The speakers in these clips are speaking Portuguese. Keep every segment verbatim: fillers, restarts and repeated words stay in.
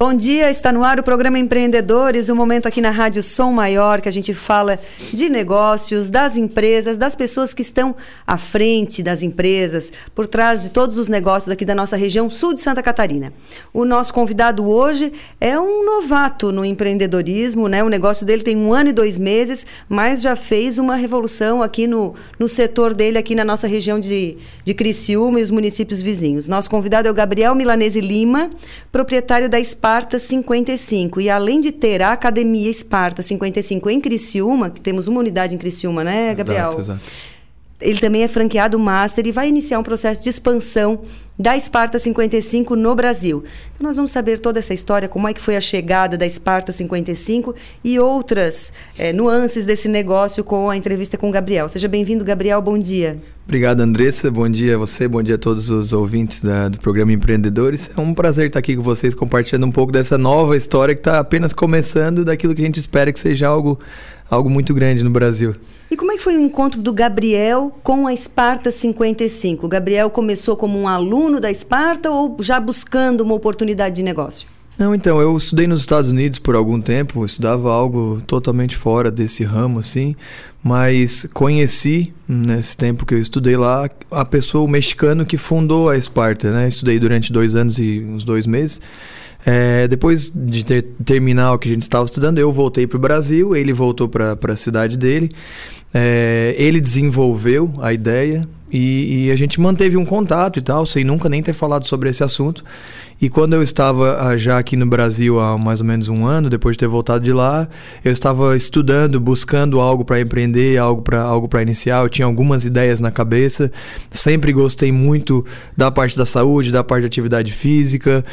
Bom dia, está no ar o programa Empreendedores, um momento aqui na Rádio Som Maior, que a gente fala de negócios, das empresas, das pessoas que estão à frente das empresas, por trás de todos os negócios aqui da nossa região sul de Santa Catarina. O nosso convidado hoje é um novato no empreendedorismo, né? O negócio dele tem um ano e dois meses, mas já fez uma revolução aqui no, no setor dele, aqui na nossa região de, de Criciúma e os municípios vizinhos. Nosso convidado é o Gabriel Milanese Lima, proprietário da Esparta cinquenta e cinco. E além de ter a Academia Esparta cinquenta e cinco em Criciúma, que temos uma unidade em Criciúma, né, Gabriel? Exato, exato. Ele também é franqueado Master e vai iniciar um processo de expansão da Esparta cinquenta e cinco no Brasil. Então nós vamos saber toda essa história, como é que foi a chegada da Esparta cinquenta e cinco e outras é, nuances desse negócio com a entrevista com o Gabriel. Seja bem-vindo, Gabriel, bom dia. Obrigado, Andressa, bom dia a você, bom dia a todos os ouvintes da, do programa Empreendedores. É um prazer estar aqui com vocês, compartilhando um pouco dessa nova história que está apenas começando, daquilo que a gente espera que seja algo, algo muito grande no Brasil. E como é que foi o encontro do Gabriel com a Esparta cinquenta e cinco? O Gabriel começou como um aluno da Esparta ou já buscando uma oportunidade de negócio? Não, então, eu estudei nos Estados Unidos por algum tempo, eu estudava algo totalmente fora desse ramo, assim, mas conheci, nesse tempo que eu estudei lá, a pessoa, o mexicano que fundou a Esparta, né? Estudei durante dois anos e uns dois meses. É, depois de ter, terminar o que a gente estava estudando, eu voltei para o Brasil, ele voltou para a cidade dele. É, ele desenvolveu a ideia e, e a gente manteve um contato e tal, sem nunca nem ter falado sobre esse assunto. E quando eu estava já aqui no Brasil há mais ou menos um ano, depois de ter voltado de lá, eu estava estudando, buscando algo para empreender, algo para algo para iniciar. Eu tinha algumas ideias na cabeça, sempre gostei muito da parte da saúde, da parte de atividade física,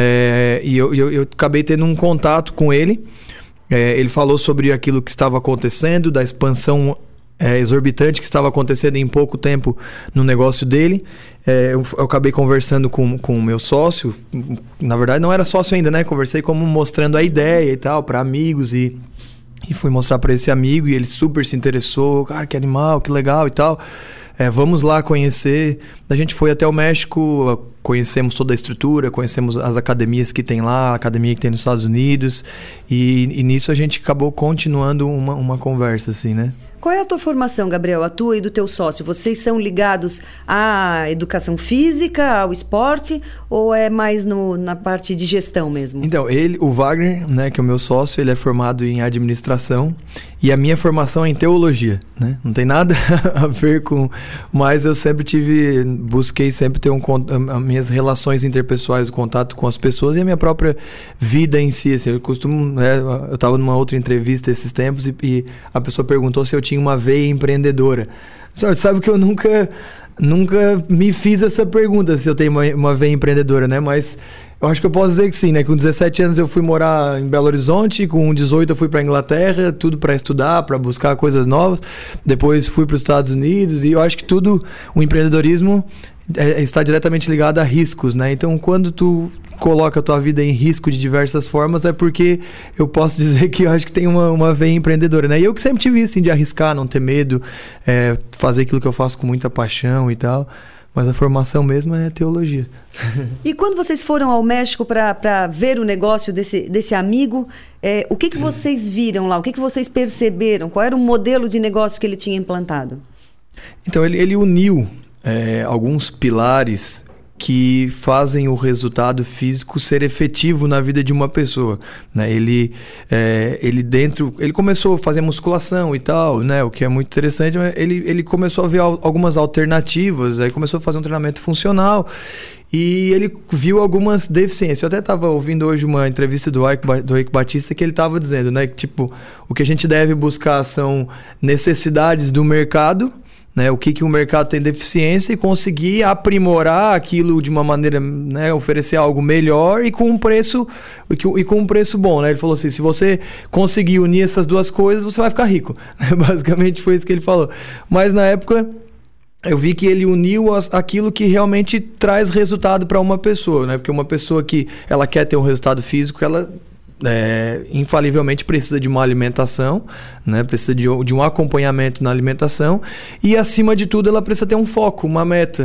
é, e eu, eu, eu acabei tendo um contato com ele. É, ele falou sobre aquilo que estava acontecendo, da expansão É, exorbitante que estava acontecendo em pouco tempo no negócio dele. É, eu, eu acabei conversando com, com o meu sócio, na verdade não era sócio ainda, né? Conversei como mostrando a ideia e tal, para amigos, e, e fui mostrar para esse amigo e ele super se interessou, cara, que animal, que legal e tal. É, vamos lá conhecer. A gente foi até o México, conhecemos toda a estrutura, conhecemos as academias que tem lá, a academia que tem nos Estados Unidos, e, e nisso a gente acabou continuando uma, uma conversa, assim, né? Qual é a tua formação, Gabriel, a tua e do teu sócio? Vocês são ligados à educação física, ao esporte, ou é mais no, na parte de gestão mesmo? Então, ele, o Wagner, né, que é o meu sócio, ele é formado em administração e a minha formação é em teologia, né? Não tem nada a ver com... Mas eu sempre tive... Busquei sempre ter um, as minhas relações interpessoais, o contato com as pessoas e a minha própria vida em si. Assim, eu costumo... Né, eu estava numa outra entrevista esses tempos e, e a pessoa perguntou se eu tinha uma veia empreendedora. Você sabe que eu nunca, nunca me fiz essa pergunta se eu tenho uma, uma veia empreendedora, né? Mas eu acho que eu posso dizer que sim, né? Com dezessete anos eu fui morar em Belo Horizonte, com dezoito eu fui para a Inglaterra, tudo para estudar, para buscar coisas novas. Depois fui para os Estados Unidos e eu acho que tudo, o empreendedorismo é, está diretamente ligado a riscos, né? Então, quando tu coloca a tua vida em risco de diversas formas, é porque eu posso dizer que eu acho que tem uma, uma veia empreendedora, né? E eu que sempre tive isso, assim, de arriscar, não ter medo, é, fazer aquilo que eu faço com muita paixão e tal. Mas a formação mesmo é teologia. E quando vocês foram ao México para ver o negócio desse, desse amigo, é, o que, que vocês viram lá? O que, que vocês perceberam? Qual era o modelo de negócio que ele tinha implantado? Então, ele, ele uniu é, alguns pilares que fazem o resultado físico ser efetivo na vida de uma pessoa, né? Ele, é, ele dentro, ele começou a fazer musculação e tal, né? O que é muito interessante, ele, ele começou a ver algumas alternativas, aí começou a fazer um treinamento funcional e ele viu algumas deficiências. Eu até estava ouvindo hoje uma entrevista do Ike, do Ike Batista que ele estava dizendo, né? Que, tipo, o que a gente deve buscar são necessidades do mercado, né, o que, que o mercado tem deficiência e conseguir aprimorar aquilo de uma maneira, né, oferecer algo melhor e com um preço, e com um preço bom, né? Ele falou assim, se você conseguir unir essas duas coisas, você vai ficar rico. Basicamente foi isso que ele falou. Mas na época eu vi que ele uniu as, aquilo que realmente traz resultado para uma pessoa, né? Porque uma pessoa que ela quer ter um resultado físico, ela É, infalivelmente precisa de uma alimentação, né? Precisa de, de um acompanhamento na alimentação e, acima de tudo, ela precisa ter um foco, uma meta.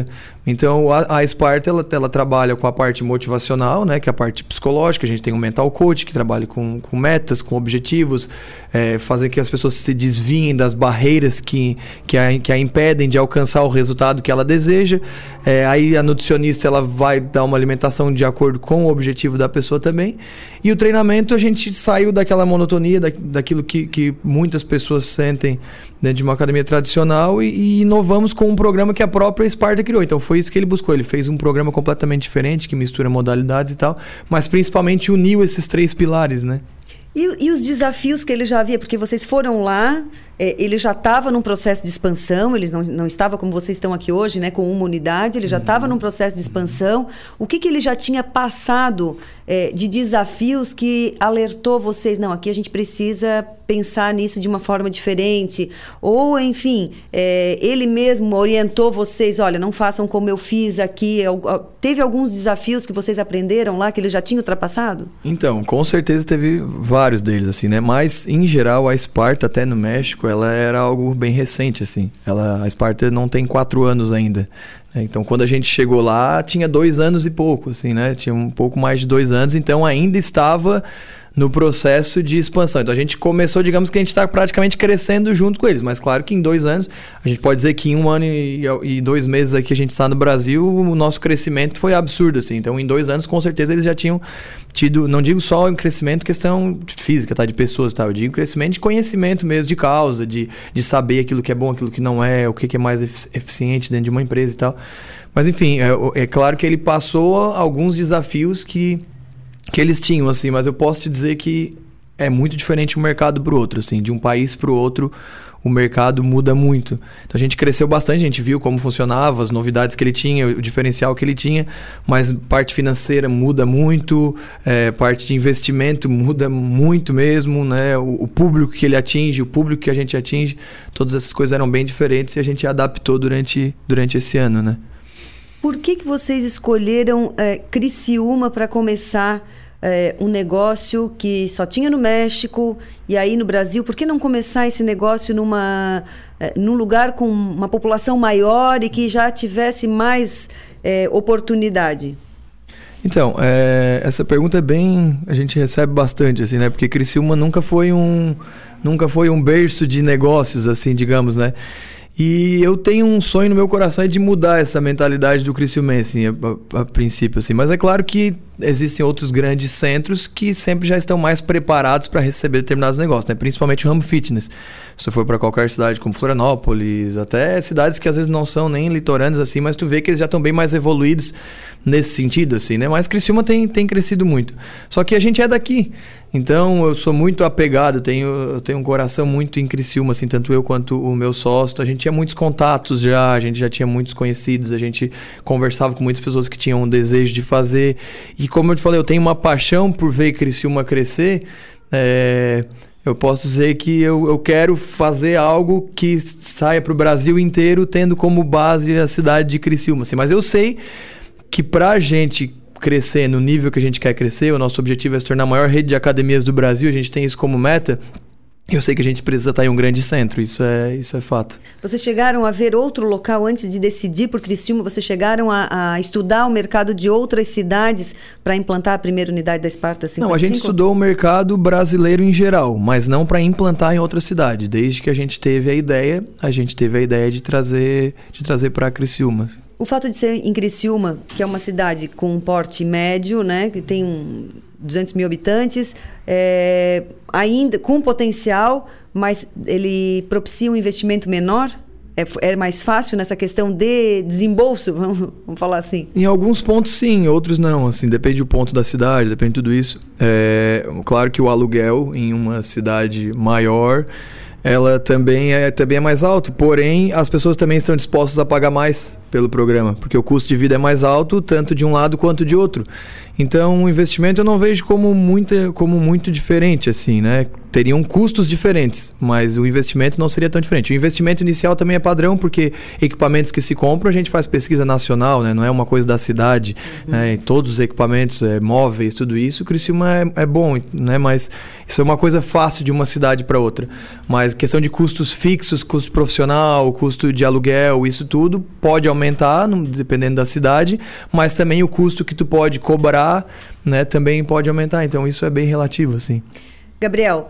Então, a, a Sparta, ela, ela trabalha com a parte motivacional, né, que é a parte psicológica. A gente tem um mental coach que trabalha com, com metas, com objetivos, é, fazer que as pessoas se desviem das barreiras que, que, a, que a impedem de alcançar o resultado que ela deseja. É, aí a nutricionista, ela vai dar uma alimentação de acordo com o objetivo da pessoa também. E o treinamento, a gente saiu daquela monotonia, da, daquilo que, que muitas pessoas sentem dentro de uma academia tradicional e, e inovamos com um programa que a própria Sparta criou. Então foi isso que ele buscou. Ele fez um programa completamente diferente, que mistura modalidades e tal, mas principalmente uniu esses três pilares, né? E, e os desafios que ele já havia? Porque vocês foram lá, é, ele já estava num processo de expansão, eles não, não estava como vocês estão aqui hoje, né, com uma unidade, ele já estava uhum. num processo de expansão. O que, que ele já tinha passado é, de desafios que alertou vocês? Não, aqui a gente precisa pensar nisso de uma forma diferente. Ou, enfim, é, ele mesmo orientou vocês, olha, não façam como eu fiz aqui. Teve alguns desafios que vocês aprenderam lá, que ele já tinha ultrapassado? Então, com certeza teve vários deles, assim, né? Mas, em geral, a Sparta, até no México, ela era algo bem recente, assim. Ela, a Sparta não tem quatro anos ainda. Então, quando a gente chegou lá, tinha dois anos e pouco, assim, né? Tinha um pouco mais de dois anos, então ainda estava no processo de expansão. Então, a gente começou, digamos que a gente está praticamente crescendo junto com eles. Mas, claro que em dois anos, a gente pode dizer que em um ano e, e dois meses aqui a gente está no Brasil, o nosso crescimento foi absurdo, assim. Então, em dois anos, com certeza, eles já tinham tido, não digo só em crescimento, questão física, tá? De pessoas e tal. Eu digo crescimento de conhecimento mesmo, de causa, de, de saber aquilo que é bom, aquilo que não é, o que, que é mais eficiente dentro de uma empresa e tal. Mas, enfim, é, é claro que ele passou alguns desafios que... que eles tinham, assim, mas eu posso te dizer que é muito diferente um mercado para o outro, assim, de um país para o outro, o mercado muda muito. Então a gente cresceu bastante, a gente viu como funcionava, as novidades que ele tinha, o diferencial que ele tinha, mas parte financeira muda muito, é, parte de investimento muda muito mesmo, né? O, o público que ele atinge, o público que a gente atinge, todas essas coisas eram bem diferentes e a gente adaptou durante, durante esse ano, né? Por que que vocês escolheram é, Criciúma para começar é, um negócio que só tinha no México e aí no Brasil? Por que não começar esse negócio numa, é, num lugar com uma população maior e que já tivesse mais é, oportunidade? Então, é, essa pergunta é bem... a gente recebe bastante, assim, né? Porque Criciúma nunca foi um, nunca foi um berço de negócios, assim, digamos, né? E eu tenho um sonho no meu coração de mudar essa mentalidade do criciumense, assim, a, a, a princípio, assim. Mas é claro que existem outros grandes centros que sempre já estão mais preparados para receber determinados negócios, né? Principalmente o ramo fitness. Se tu for para qualquer cidade como Florianópolis, até cidades que às vezes não são nem litorâneas, assim, mas tu vê que eles já estão bem mais evoluídos nesse sentido, assim, né? Mas Criciúma tem, tem crescido muito. Só que a gente é daqui. Então, eu sou muito apegado, tenho, eu tenho um coração muito em Criciúma, assim, tanto eu quanto o meu sócio. A gente tinha muitos contatos já, a gente já tinha muitos conhecidos, a gente conversava com muitas pessoas que tinham um desejo de fazer. E como eu te falei, eu tenho uma paixão por ver Criciúma crescer. É, eu posso dizer que eu, eu quero fazer algo que saia para o Brasil inteiro, tendo como base a cidade de Criciúma. Assim. Mas eu sei que para a gente crescer no nível que a gente quer crescer, o nosso objetivo é se tornar a maior rede de academias do Brasil, a gente tem isso como meta. Eu sei que a gente precisa estar em um grande centro, isso é, isso é fato. Vocês chegaram a ver outro local antes de decidir por Criciúma? Vocês chegaram a, a estudar o mercado de outras cidades para implantar a primeira unidade da Sparta cinquenta e cinco? Não, a gente estudou o mercado brasileiro em geral, mas não para implantar em outra cidade. Desde que a gente teve a ideia, a gente teve a ideia de trazer, de trazer para Criciúma. O fato de ser em Criciúma, que é uma cidade com um porte médio, né, que tem um, duzentos mil habitantes, é, ainda com potencial, mas ele propicia um investimento menor? É, é mais fácil nessa questão de desembolso, vamos, vamos falar assim? Em alguns pontos sim, outros não. Assim, depende do ponto da cidade, depende de tudo isso. É, claro que o aluguel em uma cidade maior, ela também é, também é mais alto, porém as pessoas também estão dispostas a pagar mais pelo programa, porque o custo de vida é mais alto, tanto de um lado quanto de outro. Então, o investimento eu não vejo como, muita, como muito diferente, assim, né? Teriam custos diferentes, mas o investimento não seria tão diferente. O investimento inicial também é padrão, porque equipamentos que se compram, a gente faz pesquisa nacional, né? Não é uma coisa da cidade, uhum. né? E todos os equipamentos, é, móveis, tudo isso, o Criciúma é, é bom, né? Mas isso é uma coisa fácil de uma cidade para outra. Mas questão de custos fixos, custo profissional, custo de aluguel, isso tudo pode aumentar aumentar, no, dependendo da cidade, mas também o custo que tu pode cobrar, né, também pode aumentar. Então isso é bem relativo, assim. Gabriel,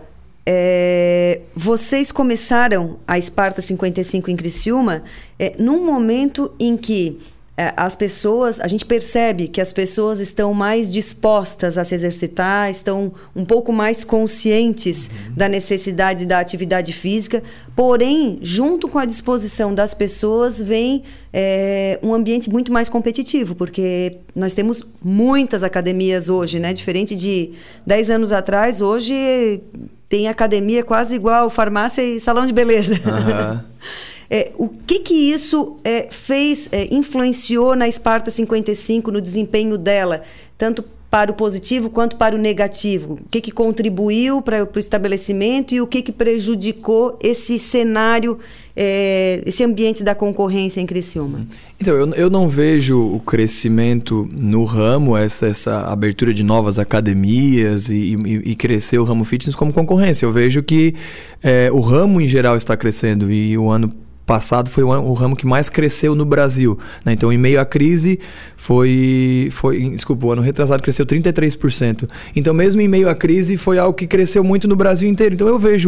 é, vocês começaram a Sparta cinquenta e cinco em Criciúma é, num momento em que é, as pessoas, a gente percebe que as pessoas estão mais dispostas a se exercitar, estão um pouco mais conscientes uhum. da necessidade da atividade física, porém, junto com a disposição das pessoas, vem é, um ambiente muito mais competitivo, porque nós temos muitas academias hoje, né? Diferente de dez anos atrás, hoje tem academia quase igual farmácia e salão de beleza. Uhum. É, o que que isso é, fez, é, influenciou na Sparta cinquenta e cinco, no desempenho dela, tanto para o positivo quanto para o negativo? O que que contribuiu para o estabelecimento e o que que prejudicou esse cenário, é, esse ambiente da concorrência em Criciúma? Então, eu, eu não vejo o crescimento no ramo, essa, essa abertura de novas academias e, e, e crescer o ramo fitness como concorrência. Eu vejo que é, o ramo em geral está crescendo e o ano passado foi o, o ramo que mais cresceu no Brasil, né? Então, em meio à crise, foi, foi... Desculpa, o ano retrasado cresceu trinta e três por cento. Então, mesmo em meio à crise, foi algo que cresceu muito no Brasil inteiro. Então, eu vejo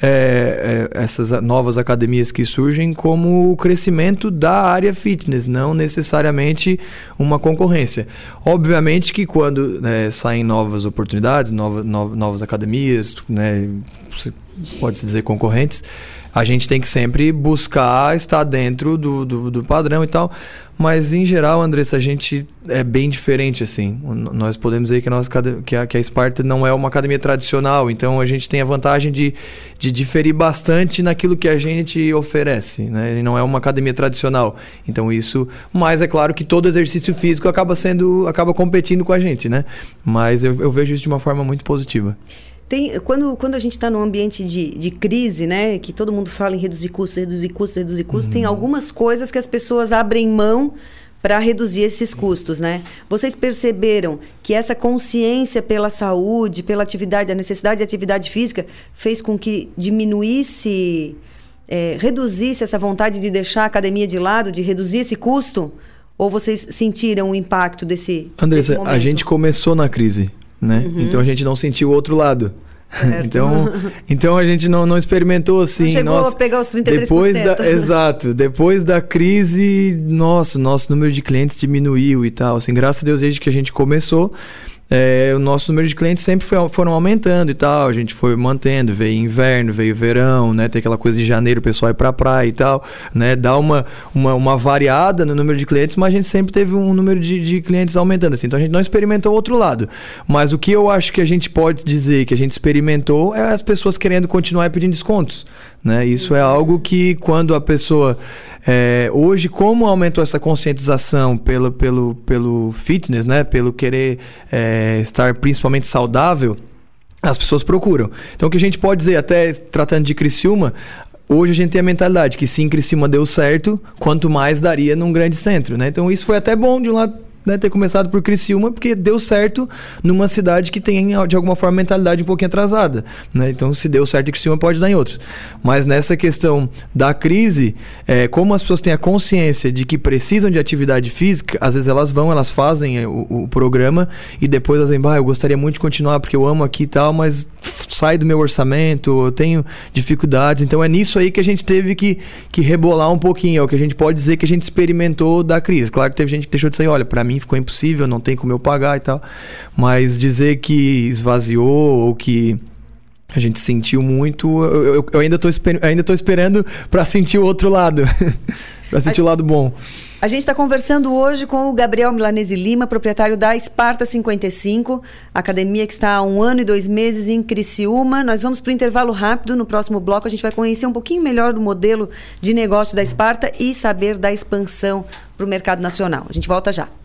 é, é, essas novas academias que surgem como o crescimento da área fitness, não necessariamente uma concorrência. Obviamente que quando né, saem novas oportunidades, novas, novas academias, né, pode-se dizer concorrentes, a gente tem que sempre buscar estar dentro do, do, do padrão e tal. Mas, em geral, Andressa, a gente é bem diferente, assim. Nós podemos dizer que a, nossa, que a, que a Sparta não é uma academia tradicional. Então, a gente tem a vantagem de, de diferir bastante naquilo que a gente oferece, né? Não é uma academia tradicional. Então, isso... Mas, é claro que todo exercício físico acaba sendo... Acaba competindo com a gente, né? Mas eu, eu vejo isso de uma forma muito positiva. Tem, quando, quando a gente está num ambiente de, de crise, né, que todo mundo fala em reduzir custos, reduzir custos, reduzir custos, uhum. tem algumas coisas que as pessoas abrem mão para reduzir esses custos, né? Vocês perceberam que essa consciência pela saúde, pela atividade, a necessidade de atividade física, fez com que diminuísse, é, reduzisse essa vontade de deixar a academia de lado, de reduzir esse custo? Ou vocês sentiram o impacto desse, Andressa, desse momento? A gente começou na crise. Né? Uhum. Então a gente não sentiu o outro lado. então, então a gente não, não experimentou assim. Não chegou nossa, a pegar os trinta e três por cento. Depois da, exato. Depois da crise, nossa, nosso número de clientes diminuiu e tal. Assim, graças a Deus, desde que a gente começou, é, o nosso número de clientes sempre foi, foram aumentando e tal. A gente foi mantendo, veio inverno, veio verão, né? Tem aquela coisa de janeiro, o pessoal ir pra praia e tal, né? Dá uma, uma, uma variada no número de clientes, mas a gente sempre teve um número de, de clientes aumentando, assim. Então a gente não experimentou o outro lado. Mas o que eu acho que a gente pode dizer que a gente experimentou é as pessoas querendo continuar pedindo descontos, né? Isso é algo que quando a pessoa... É, hoje, como aumentou essa conscientização pelo, pelo, pelo fitness, né? Pelo querer é, estar principalmente saudável, as pessoas procuram. Então, o que a gente pode dizer, até tratando de Criciúma, hoje a gente tem a mentalidade que se em Criciúma deu certo, quanto mais daria num grande centro, né? Então, isso foi até bom de um lado, né, ter começado por Criciúma, porque deu certo numa cidade que tem, de alguma forma, mentalidade um pouquinho atrasada, né? Então, se deu certo em Criciúma, pode dar em outros. Mas nessa questão da crise, é, como as pessoas têm a consciência de que precisam de atividade física, às vezes elas vão, elas fazem o, o programa e depois elas dizem, bah, eu gostaria muito de continuar porque eu amo aqui e tal, mas sai do meu orçamento, eu tenho dificuldades. Então, é nisso aí que a gente teve que, que rebolar um pouquinho, é o que a gente pode dizer que a gente experimentou da crise. Claro que teve gente que deixou de sair, olha, pra mim ficou impossível, não tem como eu pagar e tal, mas dizer que esvaziou ou que a gente sentiu muito, eu, eu, eu ainda estou esper, ainda tô esperando para sentir o outro lado, para sentir a, o lado bom. A gente está conversando hoje com o Gabriel Milanese Lima, proprietário da Sparta cinquenta e cinco, academia que está há um ano e dois meses em Criciúma. Nós vamos para o intervalo rápido. No próximo bloco a gente vai conhecer um pouquinho melhor do modelo de negócio da Sparta e saber da expansão para o mercado nacional. A gente volta já.